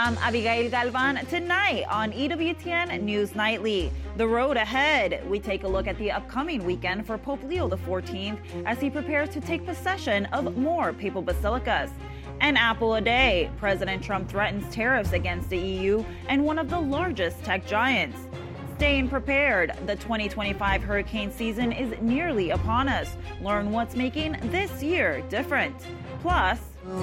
I'm Abigail Galvan. Tonight on EWTN News Nightly, the road ahead. We take a look at the upcoming weekend for Pope Leo XIV as he prepares to take possession of more papal basilicas. An apple a day. President Trump threatens tariffs against the EU and one of the largest tech giants. Staying prepared. The 2025 hurricane season is nearly upon us. Learn what's making this year different. Plus,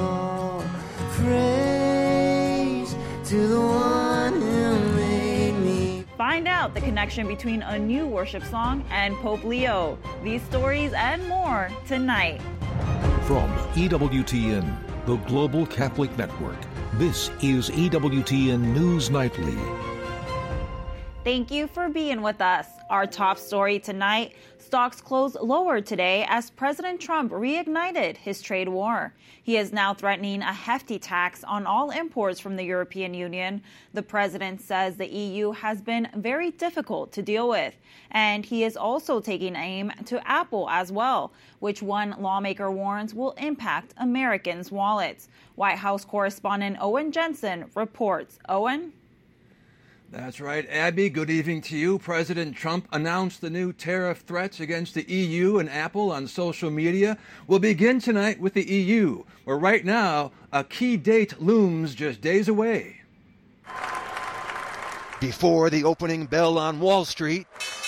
praise to the one who made me. Find out the connection between a new worship song and Pope Leo. These stories and more tonight. From EWTN, the Global Catholic Network, this is EWTN News Nightly. Thank you for being with us. Our top story tonight, stocks closed lower today as President Trump reignited his trade war. He is now threatening a hefty tax on all imports from the European Union. The president says the EU has been very difficult to deal with. And he is also taking aim to Apple as well, which one lawmaker warns will impact Americans' wallets. White House correspondent Owen Jensen reports. Owen? That's right, Abby. Good evening to you. President Trump announced the new tariff threats against the EU and Apple on social media. We'll begin tonight with the EU, where right now a key date looms just days away. Before the opening bell on Wall Street,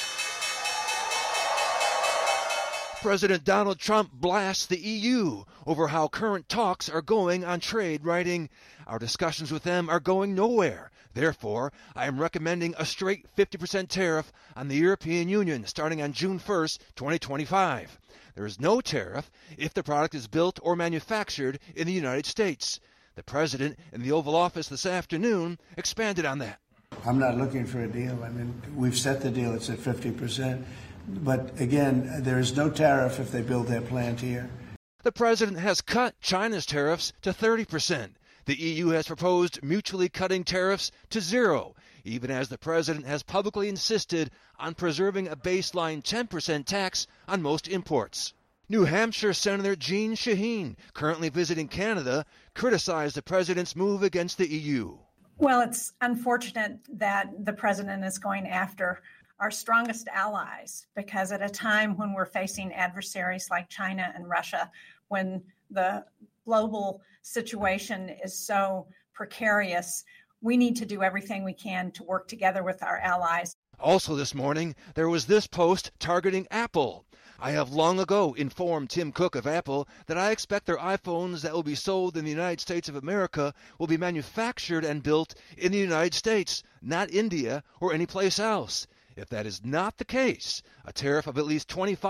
President Donald Trump blasts the EU over how current talks are going on trade, writing, "Our discussions with them are going nowhere. Therefore, I am recommending a straight 50% tariff on the European Union starting on June 1st, 2025. There is no tariff if the product is built or manufactured in the United States." The president in the Oval Office this afternoon expanded on that. I'm not looking for a deal. I mean, we've set the deal. It's at 50%. But again, there is no tariff if they build their plant here. The president has cut China's tariffs to 30%. The EU has proposed mutually cutting tariffs to zero, even as the president has publicly insisted on preserving a baseline 10% tax on most imports. New Hampshire Senator Jeanne Shaheen, currently visiting Canada, criticized the president's move against the EU. Well, it's unfortunate that the president is going after our strongest allies, because at a time when we're facing adversaries like China and Russia, when the global situation is so precarious, we need to do everything we can to work together with our allies. Also this morning, there was this post targeting Apple. "I have long ago informed Tim Cook of Apple that I expect their iPhones that will be sold in the United States of America will be manufactured and built in the United States, not India or any place else. If that is not the case, a tariff of at least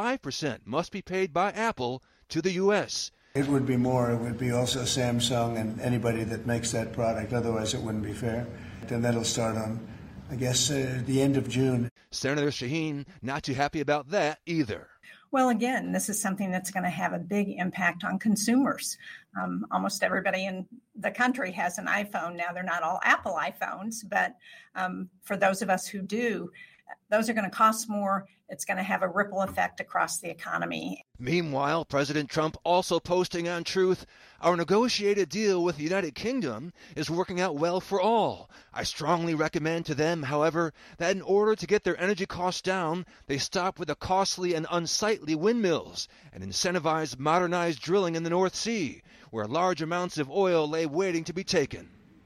25% must be paid by Apple to the U.S." It would be more. It would be also Samsung and anybody that makes that product. Otherwise, it wouldn't be fair. And that'll start on, I guess, the end of June. Senator Shaheen not too happy about that either. Well, again, this is something that's going to have a big impact on consumers. Almost everybody in the country has an iPhone. Now, they're not all Apple iPhones, but for those of us who do, those are going to cost more. It's going to have a ripple effect across the economy. Meanwhile, President Trump also posting on Truth, "Our negotiated deal with the United Kingdom is working out well for all. I strongly recommend to them, however, that in order to get their energy costs down, they stop with the costly and unsightly windmills and incentivize modernized drilling in the North Sea, where large amounts of oil lay waiting to be taken."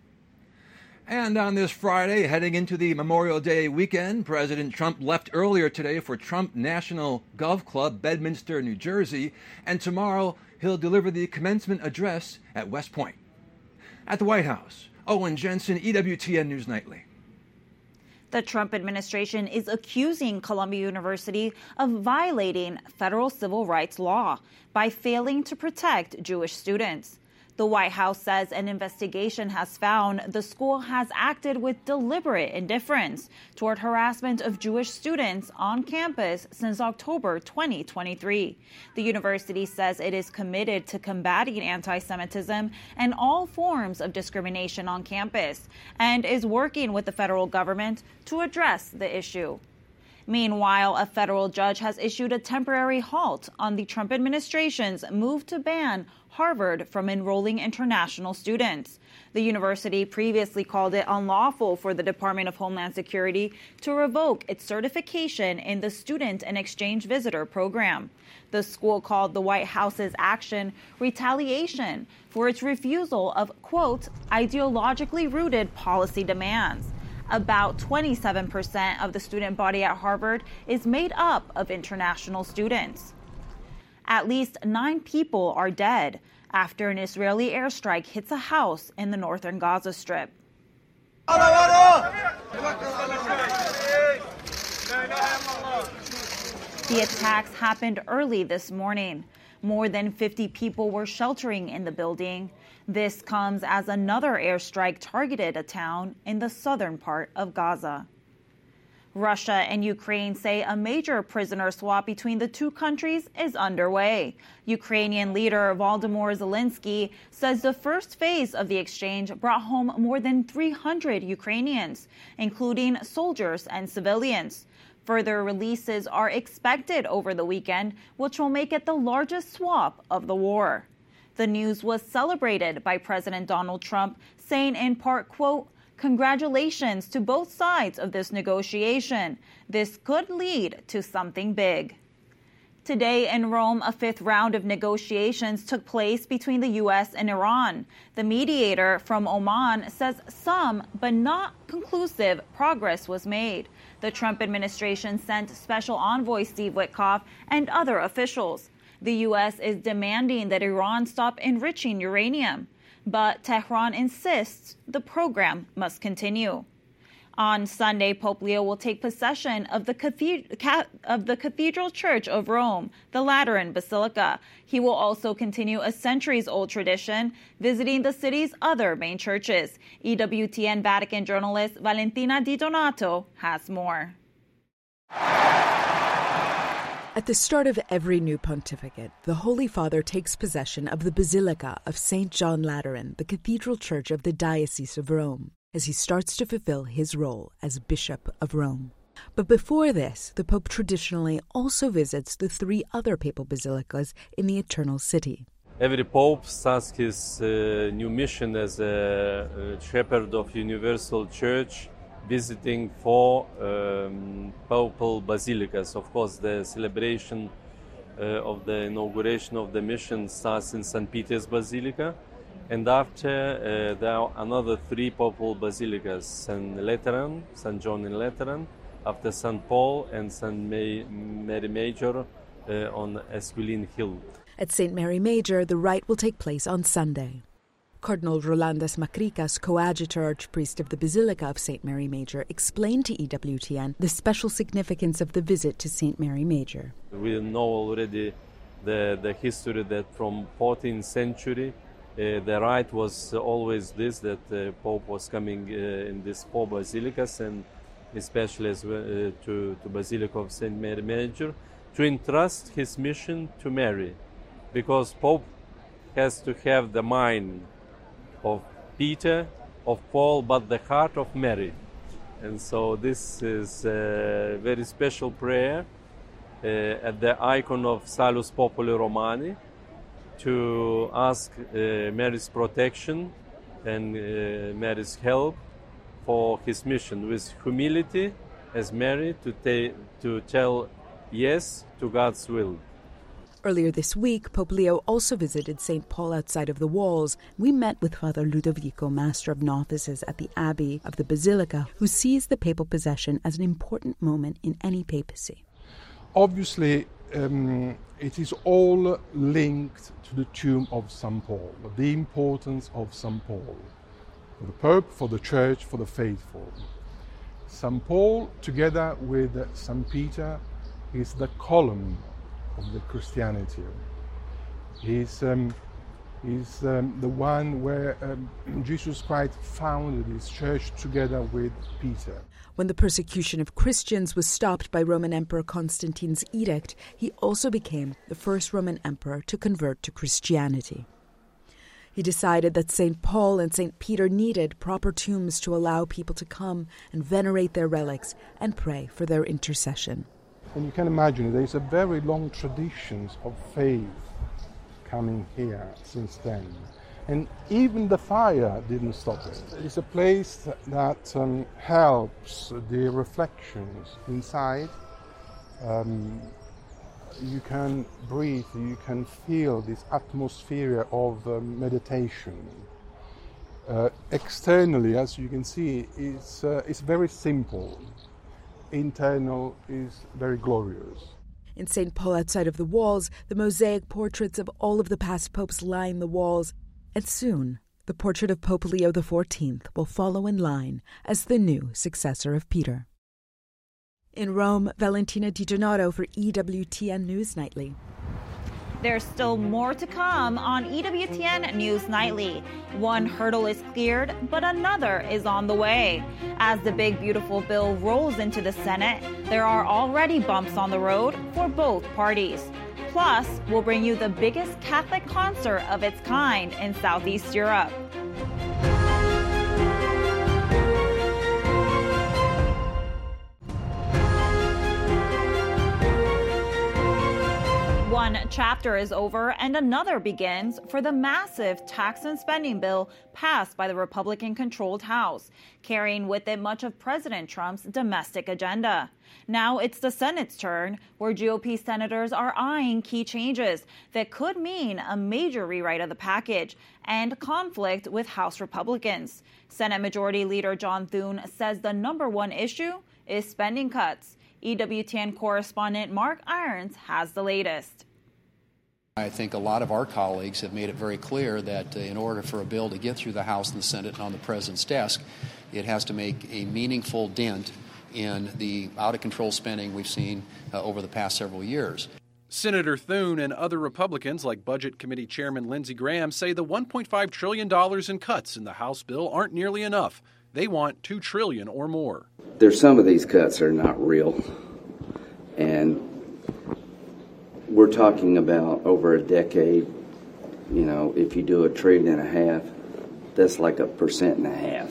And on this Friday, heading into the Memorial Day weekend, President Trump left earlier today for Trump National Golf Club, Bedminster, New Jersey, and tomorrow he'll deliver the commencement address at West Point. At the White House, Owen Jensen, EWTN News Nightly. The Trump administration is accusing Columbia University of violating federal civil rights law by failing to protect Jewish students. The White House says an investigation has found the school has acted with deliberate indifference toward harassment of Jewish students on campus since October 2023. The university says it is committed to combating anti-Semitism and all forms of discrimination on campus and is working with the federal government to address the issue. Meanwhile, a federal judge has issued a temporary halt on the Trump administration's move to ban Harvard from enrolling international students. The university previously called it unlawful for the Department of Homeland Security to revoke its certification in the Student and Exchange Visitor Program. The school called the White House's action retaliation for its refusal of, quote, ideologically rooted policy demands. About 27% of the student body at Harvard is made up of international students. At least 9 people are dead after an Israeli airstrike hits a house in the northern Gaza Strip. The attacks happened early this morning. More than 50 people were sheltering in the building. This comes as another airstrike targeted a town in the southern part of Gaza. Russia and Ukraine say a major prisoner swap between the two countries is underway. Ukrainian leader Volodymyr Zelensky says the first phase of the exchange brought home more than 300 Ukrainians, including soldiers and civilians. Further releases are expected over the weekend, which will make it the largest swap of the war. The news was celebrated by President Donald Trump, saying in part, quote, "Congratulations to both sides of this negotiation. This could lead to something big." Today in Rome, a 5th round of negotiations took place between the U.S. and Iran. The mediator from Oman says some, but not conclusive, progress was made. The Trump administration sent Special Envoy Steve Witkoff and other officials. The U.S. is demanding that Iran stop enriching uranium, but Tehran insists the program must continue. On Sunday, Pope Leo will take possession of the Cathedral Church of Rome, the Lateran Basilica. He will also continue a centuries-old tradition, visiting the city's other main churches. EWTN Vatican journalist Valentina Di Donato has more. At the start of every new pontificate, the Holy Father takes possession of the Basilica of St. John Lateran, the Cathedral Church of the Diocese of Rome, as he starts to fulfill his role as Bishop of Rome. But before this, the Pope traditionally also visits the 3 other papal basilicas in the Eternal City. Every Pope starts his new mission as a shepherd of Universal Church, visiting 4 papal basilicas. Of course, the celebration of the inauguration of the mission starts in St. Peter's Basilica, and after there are another 3 papal basilicas: St. Lateran, St. John in Lateran, after St. Paul, and St. Mary Major on Esquiline Hill. At St. Mary Major, the rite will take place on Sunday. Cardinal Rolandas Macricas, coadjutor archpriest of the Basilica of St. Mary Major, explained to EWTN the special significance of the visit to St. Mary Major. We know already the history that from 14th century, the rite was always this, that the Pope was coming in these 4 basilicas, and especially to Basilica of St. Mary Major, to entrust his mission to Mary, because Pope has to have the mind of Peter, of Paul, but the heart of Mary. And so this is a very special prayer at the icon of Salus Populi Romani, to ask Mary's protection and Mary's help for his mission, with humility as Mary to tell yes to God's will. Earlier this week, Pope Leo also visited St. Paul outside of the walls. We met with Father Ludovico, Master of Novices at the Abbey of the Basilica, who sees the papal possession as an important moment in any papacy. Obviously, it is all linked to the tomb of St. Paul, the importance of St. Paul, for the Pope, for the Church, for the faithful. St. Paul, together with St. Peter, is the column of the Christianity. He's the one where Jesus Christ founded his church together with Peter. When the persecution of Christians was stopped by Roman Emperor Constantine's edict, he also became the first Roman emperor to convert to Christianity. He decided that St. Paul and St. Peter needed proper tombs to allow people to come and venerate their relics and pray for their intercession. And you can imagine there's a very long tradition of faith coming here since then. And even the fire didn't stop it. It's a place that helps the reflections inside. You can breathe, you can feel this atmosphere of meditation. Externally, as you can see, it's very simple. Internal is very glorious. In St. Paul, outside of the walls, the mosaic portraits of all of the past popes line the walls. And soon, the portrait of Pope Leo XIV will follow in line as the new successor of Peter. In Rome, Valentina Di Donato for EWTN News Nightly. There's still more to come on EWTN News Nightly. One hurdle is cleared, but another is on the way. As the big, beautiful bill rolls into the Senate, there are already bumps on the road for both parties. Plus, we'll bring you the biggest Catholic concert of its kind in Southeast Europe. One chapter is over and another begins for the massive tax and spending bill passed by the Republican-controlled House, carrying with it much of President Trump's domestic agenda. Now it's the Senate's turn, where GOP senators are eyeing key changes that could mean a major rewrite of the package and conflict with House Republicans. Senate Majority Leader John Thune says the number one issue is spending cuts. EWTN correspondent Mark Irons has the latest. I think a lot of our colleagues have made it very clear that in order for a bill to get through the House and the Senate and on the President's desk, it has to make a meaningful dent in the out-of-control spending we've seen over the past several years. Senator Thune and other Republicans, like Budget Committee Chairman Lindsey Graham, say the $1.5 trillion in cuts in the House bill aren't nearly enough. They want $2 trillion or more. There's some of these cuts are not real, and we're talking about over a decade. You know, if you do $1.5 trillion, that's like 1.5%.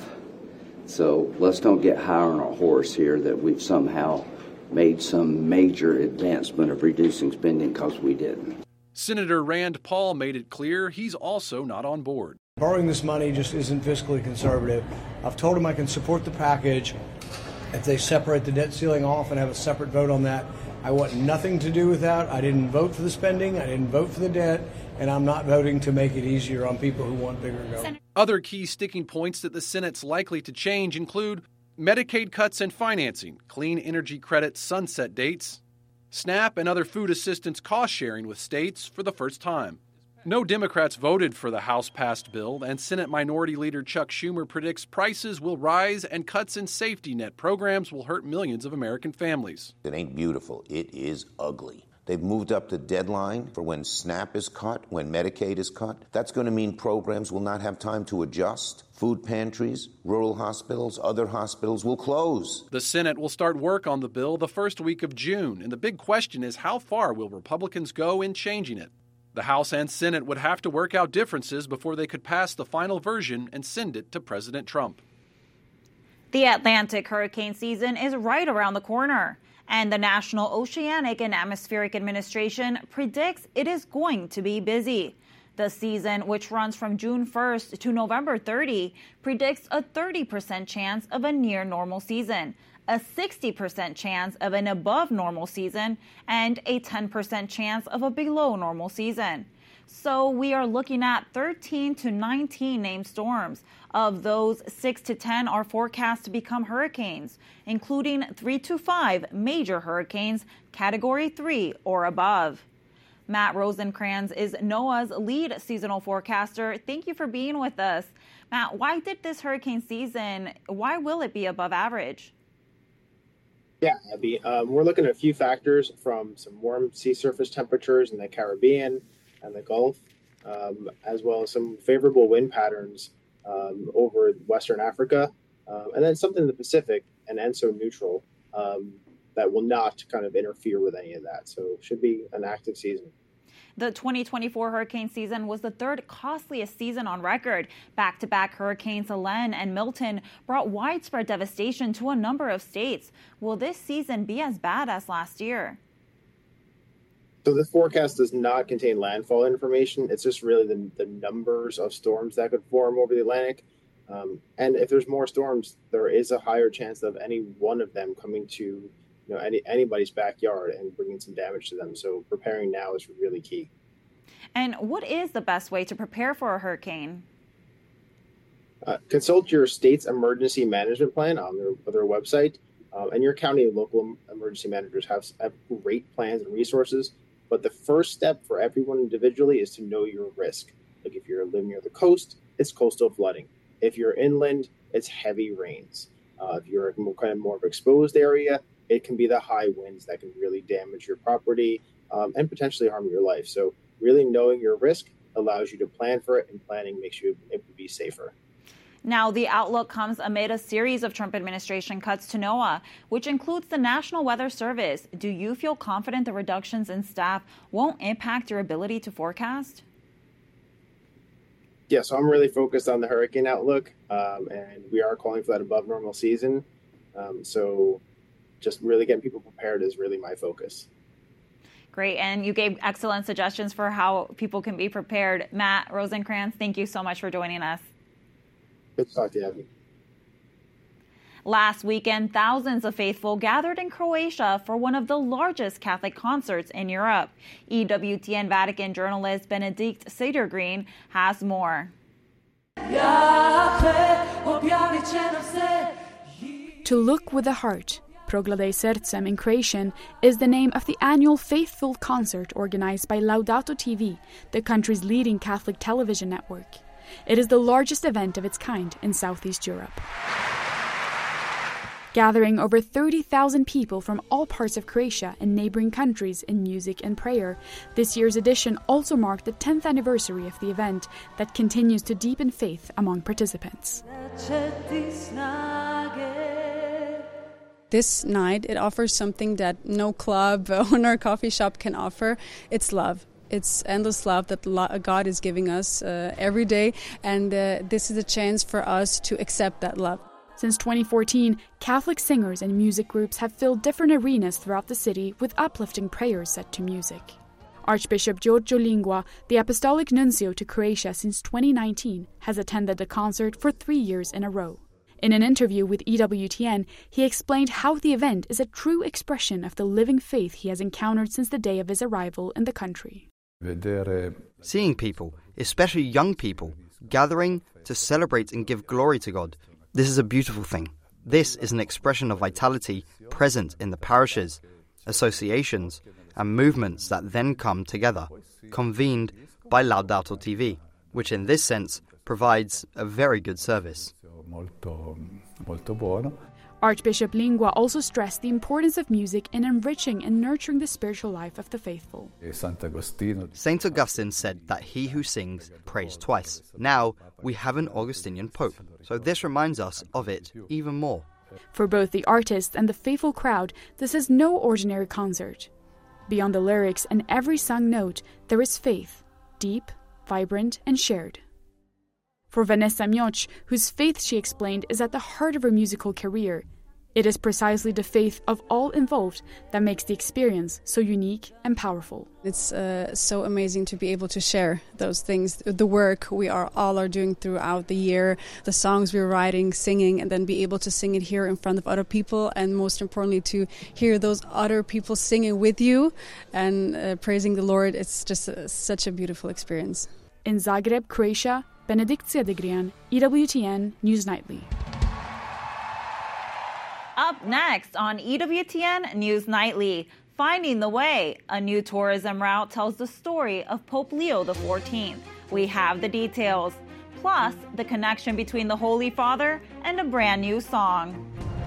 So let's don't get high on our horse here that we've somehow made some major advancement of reducing spending, because we didn't. Senator Rand Paul made it clear he's also not on board. Borrowing this money just isn't fiscally conservative. I've told him I can support the package if they separate the debt ceiling off and have a separate vote on that. I want nothing to do with that. I didn't vote for the spending, I didn't vote for the debt, and I'm not voting to make it easier on people who want bigger government. Other key sticking points that the Senate's likely to change include Medicaid cuts and financing, clean energy credit sunset dates, SNAP and other food assistance cost sharing with states for the first time. No Democrats voted for the House-passed bill, and Senate Minority Leader Chuck Schumer predicts prices will rise and cuts in safety net programs will hurt millions of American families. It ain't beautiful. It is ugly. They've moved up the deadline for when SNAP is cut, when Medicaid is cut. That's going to mean programs will not have time to adjust. Food pantries, rural hospitals, other hospitals will close. The Senate will start work on the bill the first week of June, and the big question is how far will Republicans go in changing it? The House and Senate would have to work out differences before they could pass the final version and send it to President Trump. The Atlantic hurricane season is right around the corner, and the National Oceanic and Atmospheric Administration predicts it is going to be busy. The season, which runs from June 1st to November 30, predicts a 30% chance of a near-normal season, a 60% chance of an above-normal season, and a 10% chance of a below-normal season. So we are looking at 13 to 19 named storms. Of those, 6 to 10 are forecast to become hurricanes, including 3 to 5 major hurricanes, Category 3 or above. Matt Rosencrans is NOAA's lead seasonal forecaster. Thank you for being with us. Matt, why will it be above average? Yeah, Abby, we're looking at a few factors, from some warm sea surface temperatures in the Caribbean and the Gulf, as well as some favorable wind patterns over Western Africa, and then something in the Pacific, and ENSO neutral, that will not kind of interfere with any of that. So it should be an active season. The 2024 hurricane season was the third costliest season on record. Back-to-back hurricanes Helene and Milton brought widespread devastation to a number of states. Will this season be as bad as last year? So the forecast does not contain landfall information. It's just really the numbers of storms that could form over the Atlantic. And if there's more storms, there is a higher chance of any one of them coming to anybody's backyard and bringing some damage to them. So preparing now is really key. And what is the best way to prepare for a hurricane? Consult your state's emergency management plan on their website. And your county and local emergency managers have great plans and resources. But the first step for everyone individually is to know your risk. Like if you're living near the coast, it's coastal flooding. If you're inland, it's heavy rains. If you're in more of an exposed area, it can be the high winds that can really damage your property and potentially harm your life. So really knowing your risk allows you to plan for it, and planning makes you able to be safer. Now, the outlook comes amid a series of Trump administration cuts to NOAA, which includes the National Weather Service. Do you feel confident the reductions in staff won't impact your ability to forecast? Yeah, so I'm really focused on the hurricane outlook, and we are calling for that above normal season. So just really getting people prepared is really my focus. Great, and you gave excellent suggestions for how people can be prepared. Matt Rosenkrantz, thank you so much for joining us. Good to talk to you. Last weekend, thousands of faithful gathered in Croatia for one of the largest Catholic concerts in Europe. EWTN Vatican journalist Benedict Sedergreen has more. To look with the heart, Progledaj Sercem in Croatian, is the name of the annual faithful concert organized by Laudato TV, the country's leading Catholic television network. It is the largest event of its kind in Southeast Europe. Gathering over 30,000 people from all parts of Croatia and neighboring countries in music and prayer, this year's edition also marked the 10th anniversary of the event that continues to deepen faith among participants. This night, it offers something that no club or coffee shop can offer. It's love. It's endless love that God is giving us every day, and this is a chance for us to accept that love. Since 2014, Catholic singers and music groups have filled different arenas throughout the city with uplifting prayers set to music. Archbishop Giorgio Lingua, the Apostolic Nuncio to Croatia since 2019, has attended the concert for 3 years in a row. In an interview with EWTN, he explained how the event is a true expression of the living faith he has encountered since the day of his arrival in the country. Seeing people, especially young people, gathering to celebrate and give glory to God, this is a beautiful thing. This is an expression of vitality present in the parishes, associations, and movements that then come together, convened by Laudato TV, which in this sense provides a very good service. Archbishop Lingua also stressed the importance of music in enriching and nurturing the spiritual life of the faithful. Saint Augustine said that he who sings prays twice. Now we have an Augustinian pope, so this reminds us of it even more. For both the artists and the faithful crowd, this is no ordinary concert. Beyond the lyrics and every sung note, there is faith, deep, vibrant, and shared. For Vanessa Mioch, whose faith, she explained, is at the heart of her musical career, it is precisely the faith of all involved that makes the experience so unique and powerful. It's so amazing to be able to share those things, the work we all are doing throughout the year, the songs we're writing, singing, and then be able to sing it here in front of other people, and most importantly to hear those other people singing with you and praising the Lord. It's just such a beautiful experience. In Zagreb, Croatia, Benedict Sedergreen, EWTN News Nightly. Up next on EWTN News Nightly, Finding the Way, a new tourism route tells the story of Pope Leo XIV. We have the details, plus the connection between the Holy Father and a brand new song.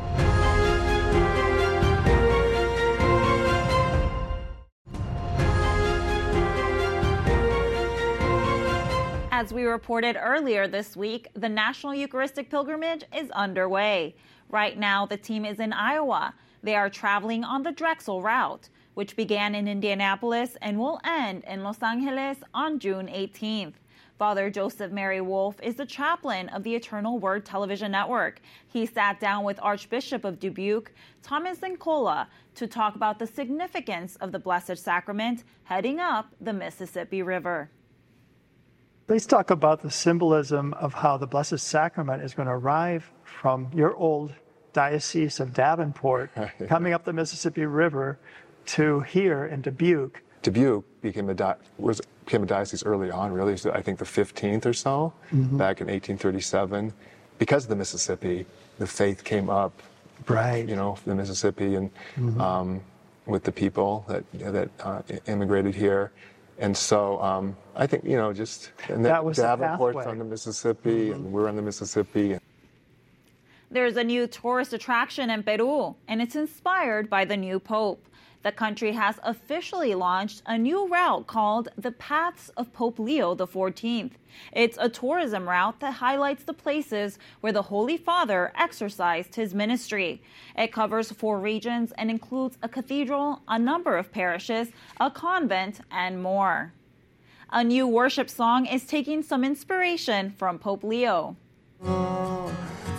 As we reported earlier this week, the National Eucharistic Pilgrimage is underway. Right now, the team is in Iowa. They are traveling on the Drexel route, which began in Indianapolis and will end in Los Angeles on June 18th. Father Joseph Mary Wolf is the chaplain of the Eternal Word Television Network. He sat down with Archbishop of Dubuque, Thomas Nkola, to talk about the significance of the Blessed Sacrament heading up the Mississippi River. Let's talk about the symbolism of how the Blessed Sacrament is going to arrive from your old Diocese of Davenport, coming up the Mississippi River to here in Dubuque. Dubuque became a diocese early on, really, so I think the 15th or so, back in 1837. Because of the Mississippi, the faith came up, right? The Mississippi and with the people that immigrated here. And so I think, that was Davenport's on the Mississippi, and we're on the Mississippi. There's a new tourist attraction in Peru, and it's inspired by the new Pope. The country has officially launched a new route called the Paths of Pope Leo XIV. It's a tourism route that highlights the places where the Holy Father exercised his ministry. It covers 4 regions and includes a cathedral, a number of parishes, a convent, and more. A new worship song is taking some inspiration from Pope Leo. Oh,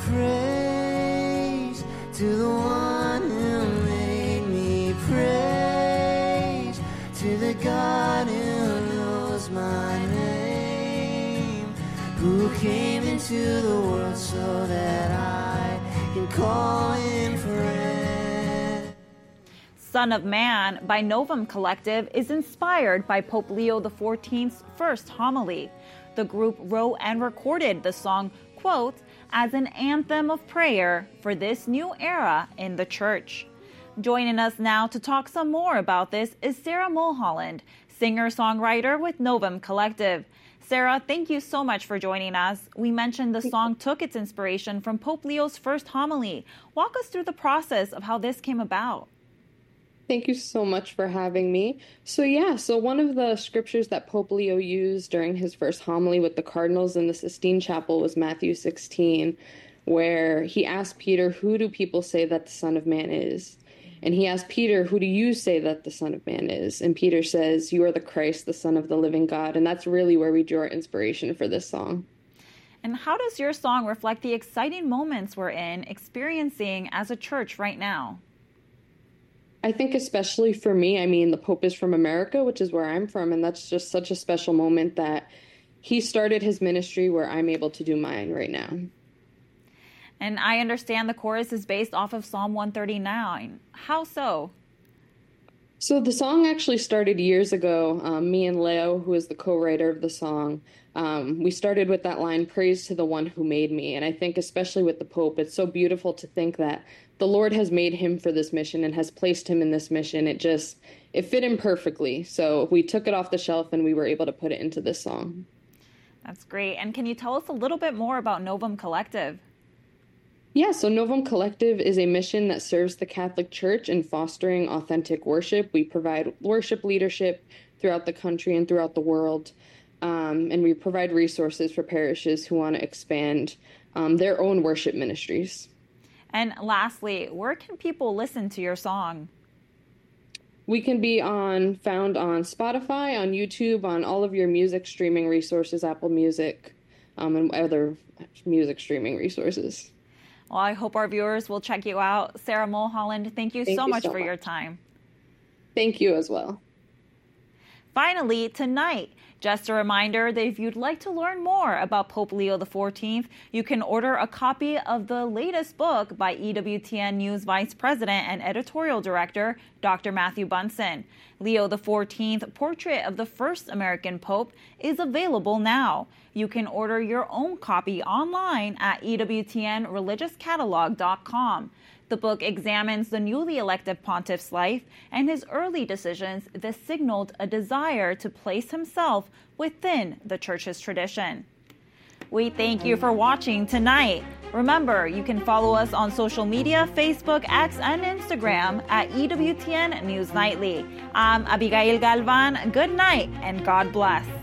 praise to the one who made me, praise to the God who knows my name, who came into the world so that I can call him friend. Son of Man by Novum Collective is inspired by Pope Leo XIV's first homily. The group wrote and recorded the song, quote, as an anthem of prayer for this new era in the church. Joining us now to talk some more about this is Sarah Mulholland, singer-songwriter with Novum Collective. Sarah, thank you so much for joining us. We mentioned the song took its inspiration from Pope Leo's first homily. Walk us through the process of how this came about. Thank you so much for having me. So one of the scriptures that Pope Leo used during his first homily with the cardinals in the Sistine Chapel was Matthew 16, where he asked Peter, who do people say that the Son of Man is? And he asked Peter, who do you say that the Son of Man is? And Peter says, you are the Christ, the Son of the living God. And that's really where we drew our inspiration for this song. And how does your song reflect the exciting moments we're experiencing as a church right now? I think especially for me, the Pope is from America, which is where I'm from, and that's just such a special moment that he started his ministry where I'm able to do mine right now. And I understand the chorus is based off of Psalm 139. How so? So the song actually started years ago. Me and Leo, who is the co-writer of the song, we started with that line, praise to the one who made me. And I think especially with the Pope, it's so beautiful to think that the Lord has made him for this mission and has placed him in this mission. It fit him perfectly. So we took it off the shelf and we were able to put it into this song. That's great. And can you tell us a little bit more about Novum Collective? Yeah, so Novum Collective is a mission that serves the Catholic Church in fostering authentic worship. We provide worship leadership throughout the country and throughout the world. And we provide resources for parishes who want to expand their own worship ministries. And lastly, where can people listen to your song? We can be found on Spotify, on YouTube, on all of your music streaming resources, Apple Music, and other music streaming resources. Well, I hope our viewers will check you out. Sarah Mulholland, thank you so much for your time. Thank you as well. Finally, tonight, just a reminder that if you'd like to learn more about Pope Leo XIV, you can order a copy of the latest book by EWTN News Vice President and Editorial Director, Dr. Matthew Bunson. Leo XIV, Portrait of the First American Pope, is available now. You can order your own copy online at EWTNReligiousCatalog.com. The book examines the newly elected pontiff's life and his early decisions that signaled a desire to place himself within the church's tradition. We thank you for watching tonight. Remember, you can follow us on social media, Facebook, X, and Instagram at EWTN News Nightly. I'm Abigail Galvan. Good night and God bless.